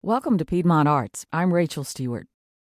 Welcome to Piedmont Arts. I'm Rachel Stewart.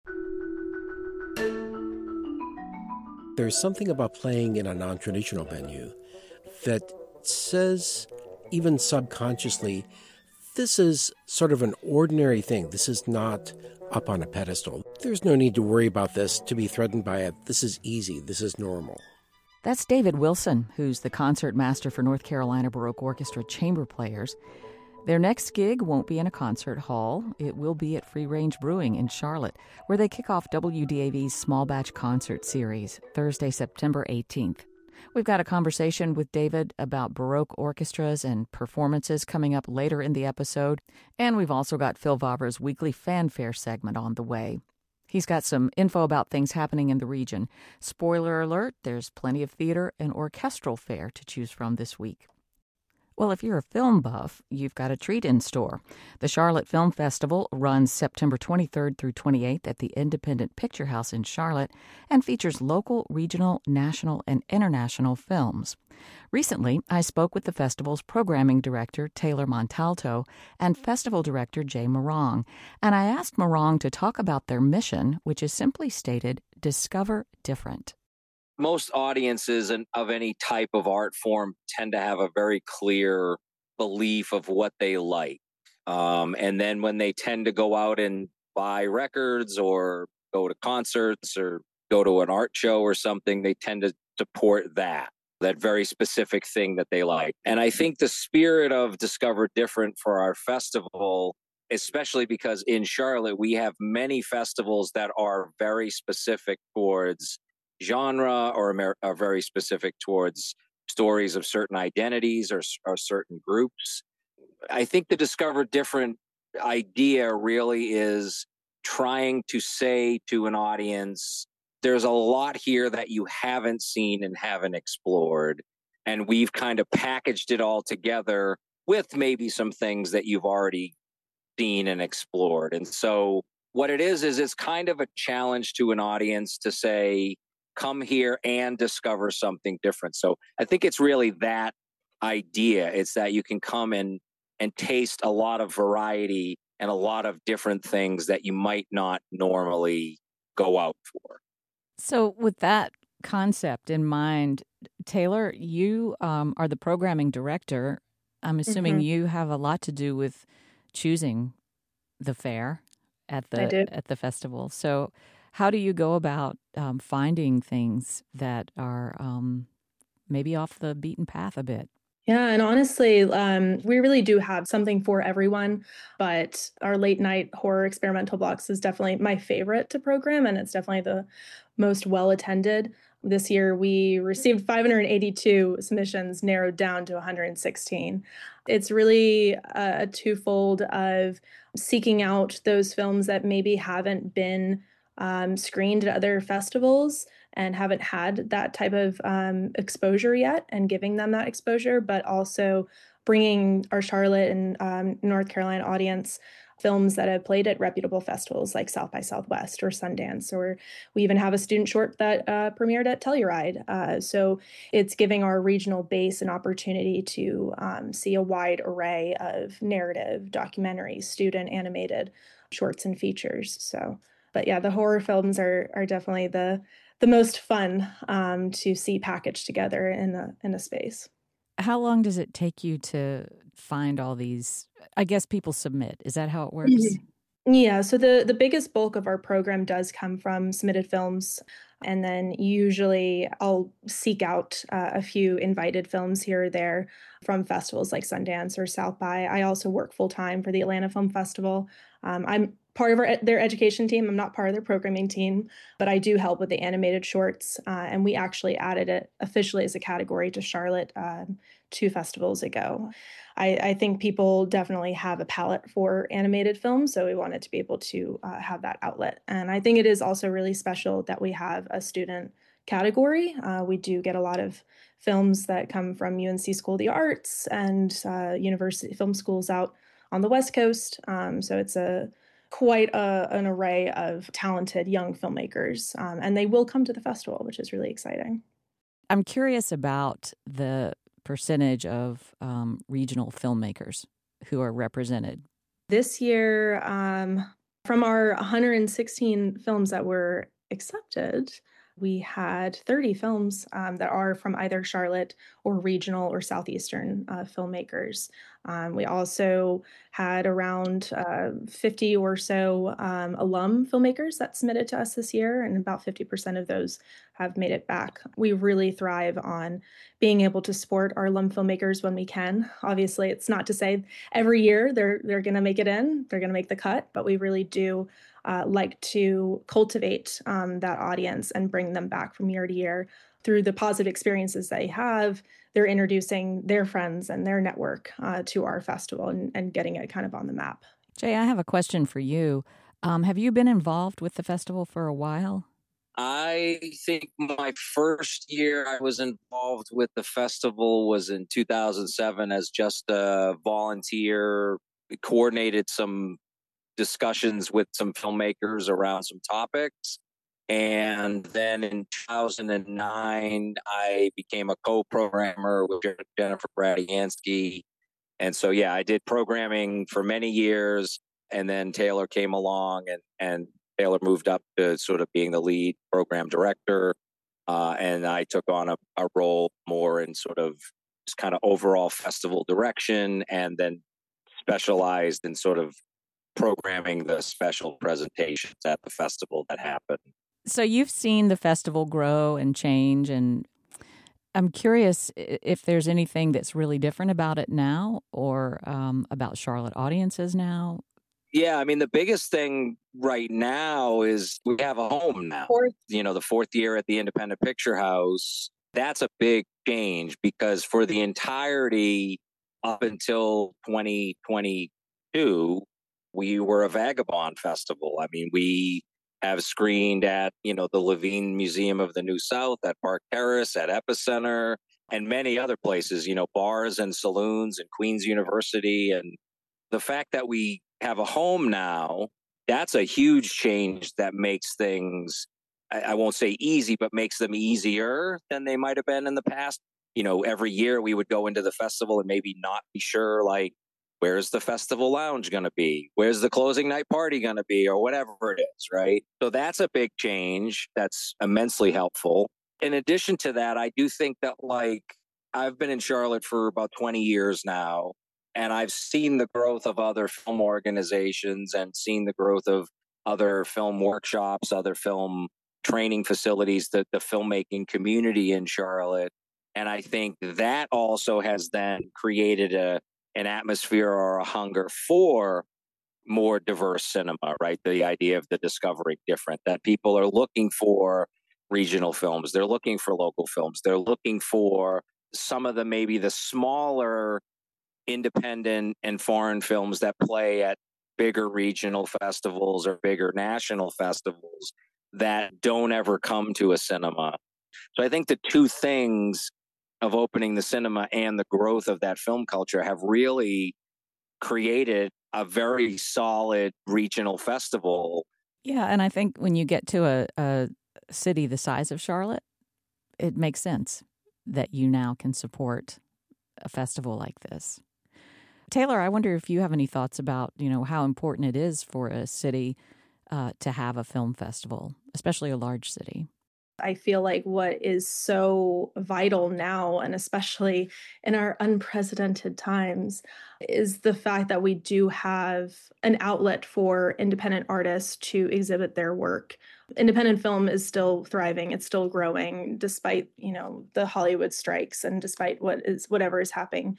There's something about playing in a non-traditional venue that says, even subconsciously, this is sort of an ordinary thing. This is not up on a pedestal. There's no need to worry about this, to be threatened by it. This is easy. This is normal. That's David Wilson, who's the concert master for North Carolina Baroque Orchestra chamber players. Their next gig won't be in a concert hall. It will be at Free Range Brewing in Charlotte, where they kick off WDAV's Small Batch Concert Series, Thursday, September 18th. We've got a conversation with David about Baroque orchestras and performances coming up later in the episode, and we've also got Phil Vavra's weekly fanfare segment on the way. He's got some info about things happening in the region. Spoiler alert, there's plenty of theater and orchestral fare to choose from this week. Well, if you're a film buff, you've got a treat in store. The Charlotte Film Festival runs September 23rd through 28th at the Independent Picture House in Charlotte and features local, regional, national, and international films. Recently, I spoke with the festival's programming director, Taylor Montalto, and festival director, Jay Morong, and I asked Morong to talk about their mission, which is simply stated, Discover Different. Most audiences of any type of art form tend to have a very clear belief of what they like. And then when they tend to go out and buy records or go to concerts or go to an art show or something, they tend to support that very specific thing that they like. And I think the spirit of Discover Different for our festival, especially because in Charlotte, we have many festivals that are very specific towards genre or are very specific towards stories of certain identities or certain groups. I think the Discover Different idea really is trying to say to an audience, there's a lot here that you haven't seen and haven't explored. And we've kind of packaged it all together with maybe some things that you've already seen and explored. And so what it is it's kind of a challenge to an audience to say, come here and discover something different. So I think it's really that idea. It's that you can come and taste a lot of variety and a lot of different things that you might not normally go out for. So with that concept in mind, Taylor, you are the programming director. I'm assuming you have a lot to do with choosing the fare at the festival. So how do you go about finding things that are maybe off the beaten path a bit? Yeah, and honestly, we really do have something for everyone, but our late night horror experimental blocks is definitely my favorite to program, and it's definitely the most well attended. This year, we received 582 submissions, narrowed down to 116. It's really a twofold of seeking out those films that maybe haven't been screened at other festivals and haven't had that type of exposure yet and giving them that exposure, but also bringing our Charlotte and North Carolina audience films that have played at reputable festivals like South by Southwest or Sundance, or we even have a student short that premiered at Telluride. So it's giving our regional base an opportunity to see a wide array of narrative, documentaries, student animated shorts and features. So, but yeah, the horror films are definitely the most fun to see packaged together in a space. How long does it take you to find all these? I guess people submit. Is that how it works? Mm-hmm. Yeah. So the biggest bulk of our program does come from submitted films. And then usually I'll seek out a few invited films here or there from festivals like Sundance or South by. I also work full time for the Atlanta Film Festival. I'm part of their education team. I'm not part of their programming team, but I do help with the animated shorts. And we actually added it officially as a category to Charlotte 2 festivals ago. I think people definitely have a palate for animated films, so we wanted to be able to have that outlet. And I think it is also really special that we have a student category. We do get a lot of films that come from UNC School of the Arts and university film schools out on the West Coast. So it's quite an array of talented young filmmakers, and they will come to the festival, which is really exciting. I'm curious about the percentage of regional filmmakers who are represented. This year, from our 116 films that were accepted, we had 30 films that are from either Charlotte or regional or southeastern filmmakers. We also had around 50 or so alum filmmakers that submitted to us this year, and about 50% of those have made it back. We really thrive on being able to support our alum filmmakers when we can. Obviously, it's not to say every year they're going to make it in, they're going to make the cut, but we really do like to cultivate that audience and bring them back from year to year through the positive experiences they have. They're introducing their friends and their network to our festival and getting it kind of on the map. Jay, I have a question for you. Have you been involved with the festival for a while? I think my first year I was involved with the festival was in 2007 as just a volunteer. We coordinated some discussions with some filmmakers around some topics. And then in 2009, I became a co-programmer with Jennifer Bradiansky. And so, yeah, I did programming for many years. And then Taylor came along and Taylor moved up to sort of being the lead program director. And I took on a role more in sort of just kind of overall festival direction, and then specialized in sort of programming the special presentations at the festival that happen. So you've seen the festival grow and change, and I'm curious if there's anything that's really different about it now, or about Charlotte audiences now. Yeah, I mean, the biggest thing right now is we have a home now. The fourth year at the Independent Picture House, that's a big change, because for the entirety up until 2022, we were a vagabond festival. I mean, we have screened at, the Levine Museum of the New South, at Park Terrace, at Epicenter, and many other places, bars and saloons and Queen's University. And the fact that we have a home now, that's a huge change that makes things, I won't say easy, but makes them easier than they might have been in the past. Every year we would go into the festival and maybe not be sure, like, where's the festival lounge going to be? Where's the closing night party going to be? Or whatever it is, right? So that's a big change. That's immensely helpful. In addition to that, I do think that, like, I've been in Charlotte for about 20 years now, and I've seen the growth of other film organizations and seen the growth of other film workshops, other film training facilities, the filmmaking community in Charlotte. And I think that also has then created an atmosphere or a hunger for more diverse cinema, right? The idea of the discovering different, that people are looking for regional films. They're looking for local films. They're looking for some of maybe the smaller independent and foreign films that play at bigger regional festivals or bigger national festivals that don't ever come to a cinema. So I think the two things of opening the cinema and the growth of that film culture have really created a very solid regional festival. Yeah, and I think when you get to a city the size of Charlotte, it makes sense that you now can support a festival like this. Taylor, I wonder if you have any thoughts about, how important it is for a city to have a film festival, especially a large city. I feel like what is so vital now, and especially in our unprecedented times, is the fact that we do have an outlet for independent artists to exhibit their work. Independent film is still thriving. It's still growing despite, the Hollywood strikes and despite whatever is happening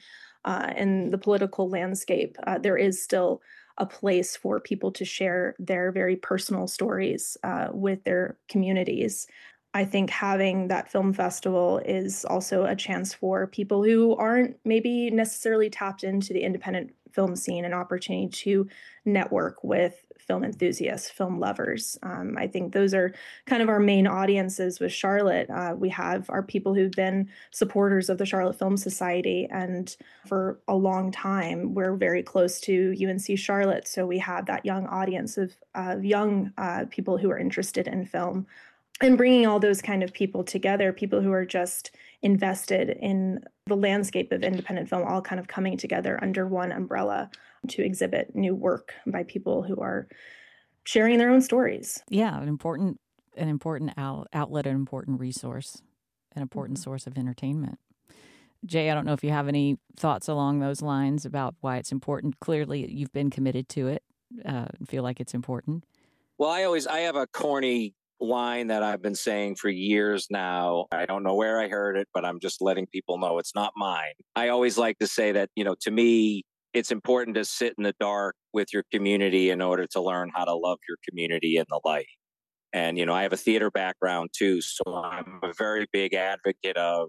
in the political landscape. There is still a place for people to share their very personal stories with their communities. I think having that film festival is also a chance for people who aren't maybe necessarily tapped into the independent film scene, an opportunity to network with film enthusiasts, film lovers. I think those are kind of our main audiences with Charlotte. We have our people who've been supporters of the Charlotte Film Society, and for a long time, we're very close to UNC Charlotte. So we have that young audience of young people who are interested in film. And bringing all those kind of people together, people who are just invested in the landscape of independent film all kind of coming together under one umbrella to exhibit new work by people who are sharing their own stories. Yeah, an important outlet, an important resource, an important source of entertainment. Jay, I don't know if you have any thoughts along those lines about why it's important. Clearly, you've been committed to it and feel like it's important. Well, I have a corny line that I've been saying for years now. I don't know where I heard it, but I'm just letting people know it's not mine. I always like to say that, to me, it's important to sit in the dark with your community in order to learn how to love your community in the light. And, I have a theater background too, so I'm a very big advocate of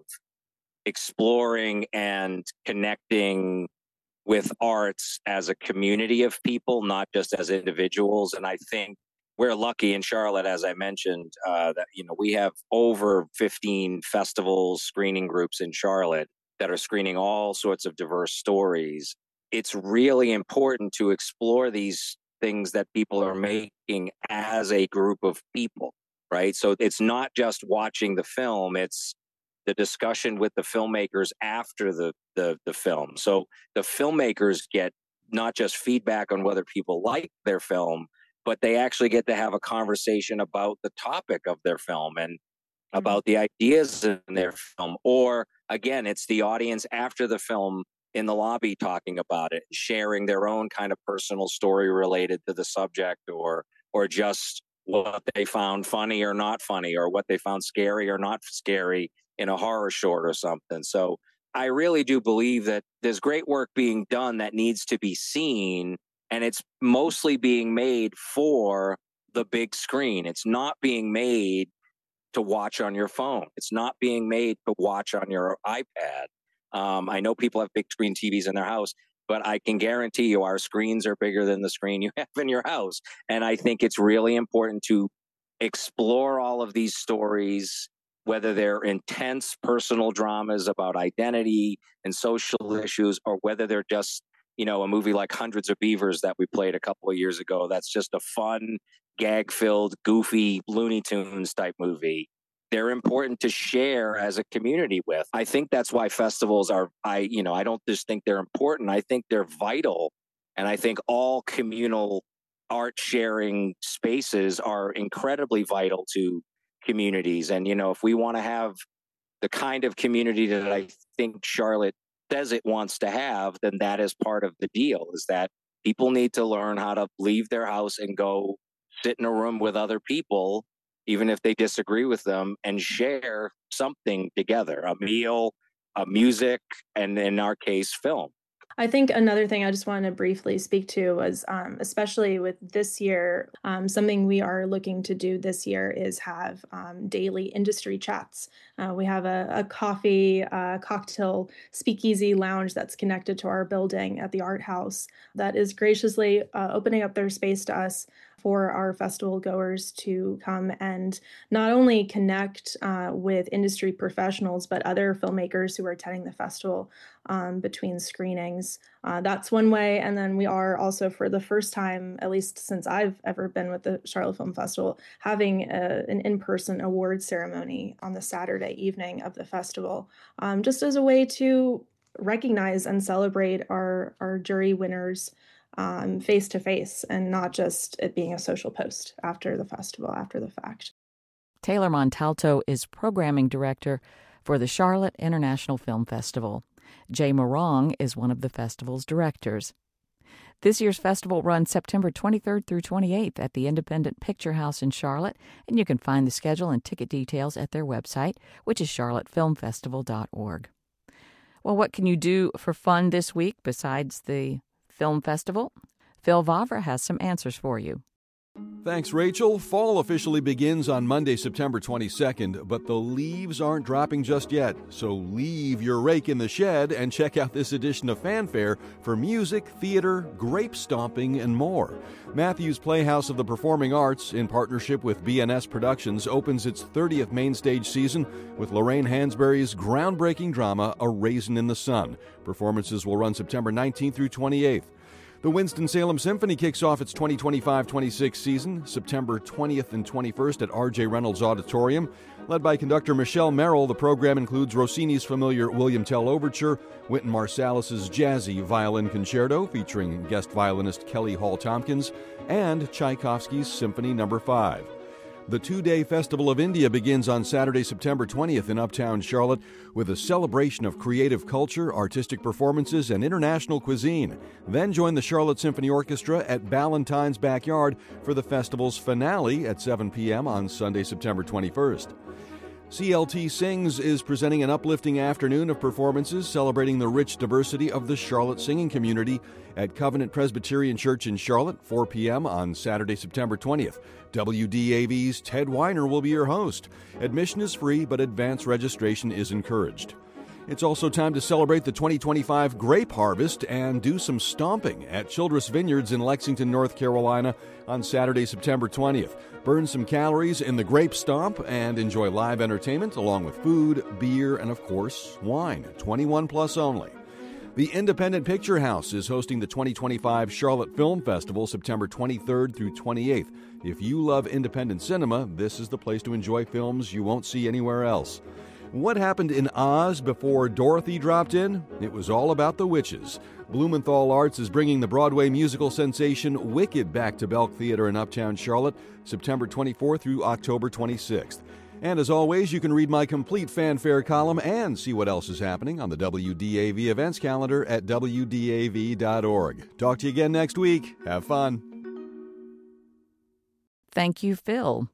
exploring and connecting with arts as a community of people, not just as individuals. And I think we're lucky in Charlotte, as I mentioned, that, we have over 15 festivals, screening groups in Charlotte that are screening all sorts of diverse stories. It's really important to explore these things that people are making as a group of people, right? So it's not just watching the film, it's the discussion with the filmmakers after the film. So the filmmakers get not just feedback on whether people like their film, but they actually get to have a conversation about the topic of their film and about the ideas in their film. Or again, it's the audience after the film in the lobby talking about it, sharing their own kind of personal story related to the subject, or just what they found funny or not funny, or what they found scary or not scary in a horror short or something. So I really do believe that there's great work being done that needs to be seen, and it's mostly being made for the big screen. It's not being made to watch on your phone. It's not being made to watch on your iPad. I know people have big screen TVs in their house, but I can guarantee you our screens are bigger than the screen you have in your house. And I think it's really important to explore all of these stories, whether they're intense personal dramas about identity and social issues, or whether they're just, a movie like Hundreds of Beavers that we played a couple of years ago. That's just a fun, gag-filled, goofy Looney Tunes type movie. They're important to share as a community with. I think that's why festivals are, I don't just think they're important. I think they're vital. And I think all communal art sharing spaces are incredibly vital to communities. And, if we want to have the kind of community that I think Charlotte says it wants to have, then that is part of the deal, is that people need to learn how to leave their house and go sit in a room with other people, even if they disagree with them, and share something together, a meal, a music, and in our case, film. I think another thing I just wanted to briefly speak to was, especially with this year, something we are looking to do this year is have daily industry chats. We have a coffee, cocktail speakeasy lounge that's connected to our building at the Art House that is graciously opening up their space to us for our festival goers to come and not only connect with industry professionals, but other filmmakers who are attending the festival between screenings. That's one way. And then we are also, for the first time, at least since I've ever been with the Charlotte Film Festival, having an in-person award ceremony on the Saturday evening of the festival, just as a way to recognize and celebrate our jury winners face to face, and not just it being a social post after the festival, after the fact. Taylor Montalto is programming director for the Charlotte International Film Festival. Jay Morong is one of the festival's directors. This year's festival runs September 23rd through 28th at the Independent Picture House in Charlotte, and you can find the schedule and ticket details at their website, which is charlottefilmfestival.org. Well, what can you do for fun this week besides the film festival? Phil Vavra has some answers for you. Thanks, Rachel. Fall officially begins on Monday, September 22nd, but the leaves aren't dropping just yet. So leave your rake in the shed and check out this edition of Fanfare for music, theater, grape stomping, and more. Matthews Playhouse of the Performing Arts, in partnership with BNS Productions, opens its 30th main stage season with Lorraine Hansberry's groundbreaking drama, A Raisin in the Sun. Performances will run September 19th through 28th. The Winston-Salem Symphony kicks off its 2025-26 season, September 20th and 21st at R.J. Reynolds Auditorium. Led by conductor Michelle Merrill, the program includes Rossini's familiar William Tell Overture, Wynton Marsalis's jazzy violin concerto featuring guest violinist Kelly Hall Tompkins, and Tchaikovsky's Symphony No. 5. The two-day Festival of India begins on Saturday, September 20th in Uptown Charlotte with a celebration of creative culture, artistic performances, and international cuisine. Then join the Charlotte Symphony Orchestra at Ballantyne's Backyard for the festival's finale at 7 p.m. on Sunday, September 21st. CLT Sings is presenting an uplifting afternoon of performances celebrating the rich diversity of the Charlotte singing community at Covenant Presbyterian Church in Charlotte, 4 p.m. on Saturday, September 20th. WDAV's Ted Weiner will be your host. Admission is free, but advance registration is encouraged. It's also time to celebrate the 2025 grape harvest and do some stomping at Childress Vineyards in Lexington, North Carolina on Saturday, September 20th. Burn some calories in the grape stomp and enjoy live entertainment along with food, beer, and of course, wine. 21 plus only. The Independent Picture House is hosting the 2025 Charlotte Film Festival September 23rd through 28th. If you love independent cinema, this is the place to enjoy films you won't see anywhere else. What happened in Oz before Dorothy dropped in? It was all about the witches. Blumenthal Arts is bringing the Broadway musical sensation Wicked back to Belk Theater in Uptown Charlotte, September 24th through October 26th. And as always, you can read my complete fanfare column and see what else is happening on the WDAV events calendar at WDAV.org. Talk to you again next week. Have fun. Thank you, Phil.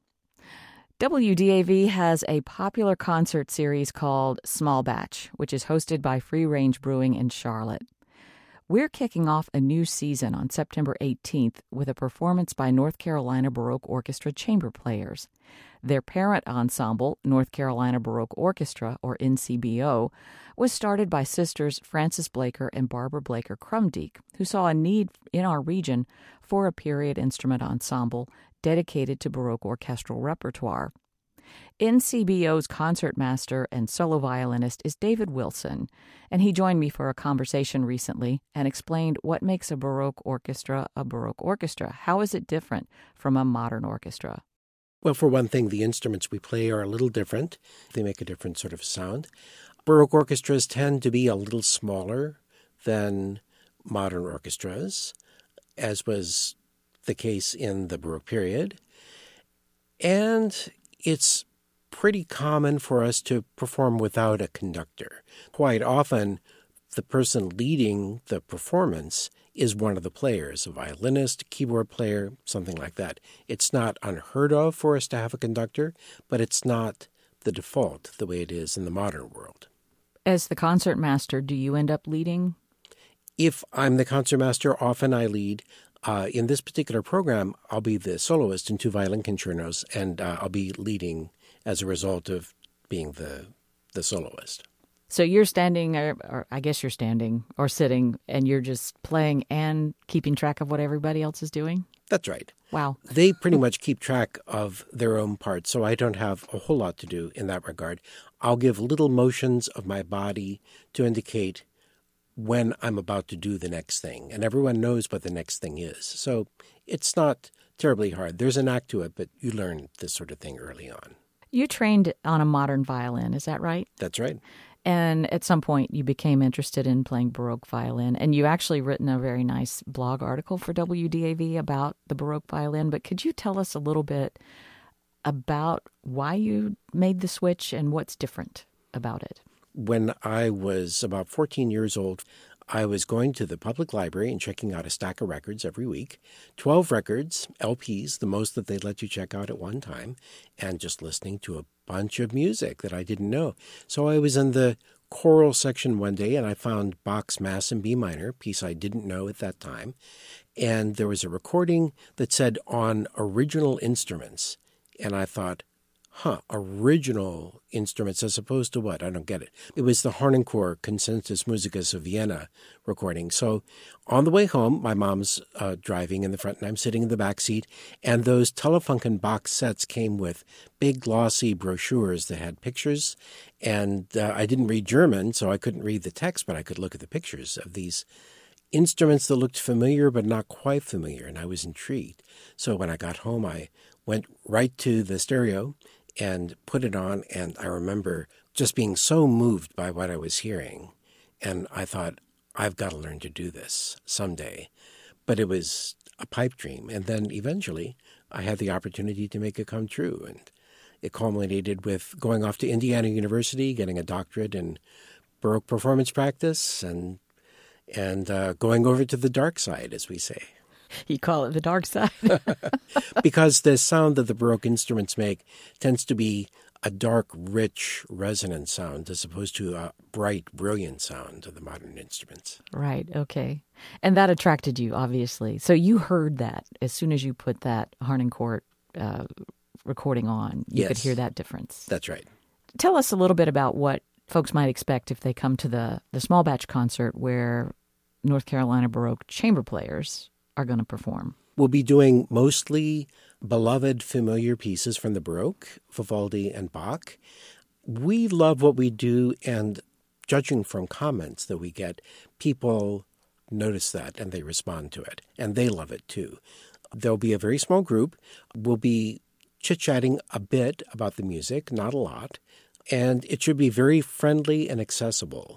WDAV has a popular concert series called Small Batch, which is hosted by Free Range Brewing in Charlotte. We're kicking off a new season on September 18th with a performance by North Carolina Baroque Orchestra chamber players. Their parent ensemble, North Carolina Baroque Orchestra, or NCBO, was started by sisters Frances Blaker and Barbara Blaker Crumdeek, who saw a need in our region for a period instrument ensemble dedicated to Baroque orchestral repertoire. NCBO's concertmaster and solo violinist is David Wilson, and he joined me for a conversation recently and explained what makes a Baroque orchestra a Baroque orchestra. How is it different from a modern orchestra? Well, for one thing, the instruments we play are a little different. They make a different sort of sound. Baroque orchestras tend to be a little smaller than modern orchestras, as was the case in the Baroque period. And it's pretty common for us to perform without a conductor. Quite often, the person leading the performance is one of the players, a violinist, a keyboard player, something like that. It's not unheard of for us to have a conductor, but it's not the default the way it is in the modern world. As the concertmaster, do you end up leading? If I'm the concertmaster, often I lead. In this particular program, I'll be the soloist in 2 violin concertos, and I'll be leading as a result of being the soloist. So you're standing, or I guess you're standing or sitting, and you're just playing and keeping track of what everybody else is doing? That's right. Wow. They pretty much keep track of their own parts, so I don't have a whole lot to do in that regard. I'll give little motions of my body to indicate when I'm about to do the next thing, and everyone knows what the next thing is. So it's not terribly hard. There's an act to it, but you learn this sort of thing early on. You trained on a modern violin, is that right? That's right. And at some point you became interested in playing Baroque violin, and you actually written a very nice blog article for WDAV about the Baroque violin. But could you tell us a little bit about why you made the switch and what's different about it? When I was about 14 years old, I was going to the public library and checking out a stack of records every week, 12 records, LPs, the most that they'd let you check out at one time, and just listening to a bunch of music that I didn't know. So I was in the choral section one day, and I found Bach's Mass in B minor, a piece I didn't know at that time, and there was a recording that said on original instruments, and I thought, original instruments as opposed to what? I don't get it. It was the Harnoncourt Consensus Musicus of Vienna recording. So on the way home, my mom's driving in the front and I'm sitting in the back seat, and those Telefunken box sets came with big glossy brochures that had pictures, and I didn't read German, so I couldn't read the text, but I could look at the pictures of these instruments that looked familiar but not quite familiar, and I was intrigued. So when I got home, I went right to the stereo and put it on, and I remember just being so moved by what I was hearing. And I thought, I've got to learn to do this someday. But it was a pipe dream. And then eventually I had the opportunity to make it come true. And it culminated with going off to Indiana University, getting a doctorate in Baroque performance practice, and going over to the dark side, as we say. You call it the dark side? Because the sound that the Baroque instruments make tends to be a dark, rich, resonant sound as opposed to a bright, brilliant sound of the modern instruments. Right, okay. And that attracted you, obviously. So you heard that as soon as you put that Harnoncourt recording on. You could hear that difference. That's right. Tell us a little bit about what folks might expect if they come to the small batch concert where North Carolina Baroque chamber players are going to perform. We'll be doing mostly beloved, familiar pieces from the Baroque, Vivaldi and Bach. We love what we do, and judging from comments that we get, people notice that and they respond to it, and they love it too. There'll be a very small group. We'll be chit-chatting a bit about the music, not a lot, and it should be very friendly and accessible.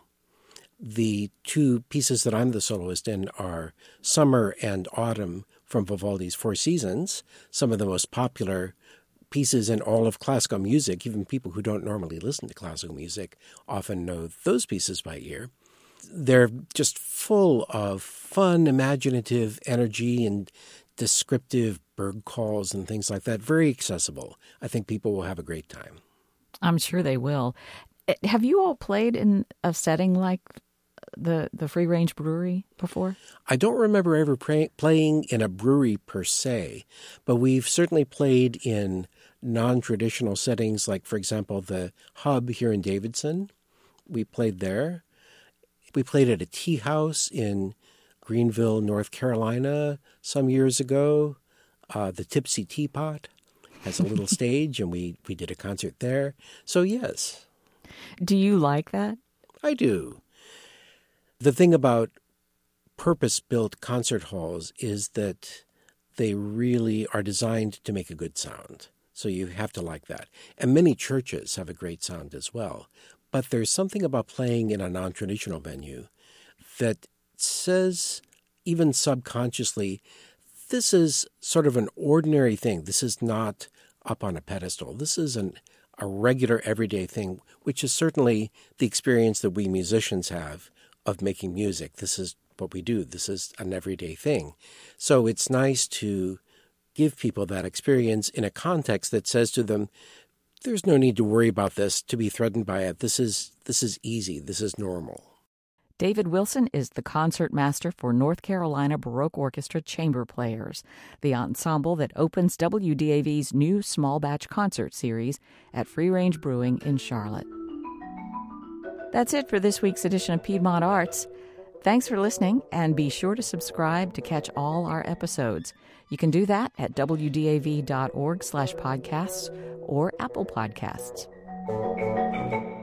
The two pieces that I'm the soloist in are Summer and Autumn from Vivaldi's Four Seasons, some of the most popular pieces in all of classical music. Even people who don't normally listen to classical music often know those pieces by ear. They're just full of fun, imaginative energy and descriptive bird calls and things like that. Very accessible. I think people will have a great time. I'm sure they will. Have you all played in a setting like the Free Range Brewery before? I don't remember ever playing in a brewery per se, but we've certainly played in non-traditional settings, like, for example, the Hub here in Davidson. We played there. We played at a tea house in Greenville, North Carolina some years ago. The Tipsy Teapot has a little stage, and we did a concert there. So, yes. Do you like that? I do. The thing about purpose-built concert halls is that they really are designed to make a good sound. So you have to like that. And many churches have a great sound as well. But there's something about playing in a non-traditional venue that says, even subconsciously, this is sort of an ordinary thing. This is not up on a pedestal. This is a regular, everyday thing, which is certainly the experience that we musicians have of making music. This is what we do. This is an everyday thing. So it's nice to give people that experience in a context that says to them, there's no need to worry about this, to be threatened by it. This is easy. This is normal. David Wilson is the concert master for North Carolina Baroque Orchestra Chamber Players, the ensemble that opens WDAV's new small batch concert series at Free Range Brewing in Charlotte. That's it for this week's edition of Piedmont Arts. Thanks for listening, and be sure to subscribe to catch all our episodes. You can do that at wdav.org/podcasts or Apple Podcasts.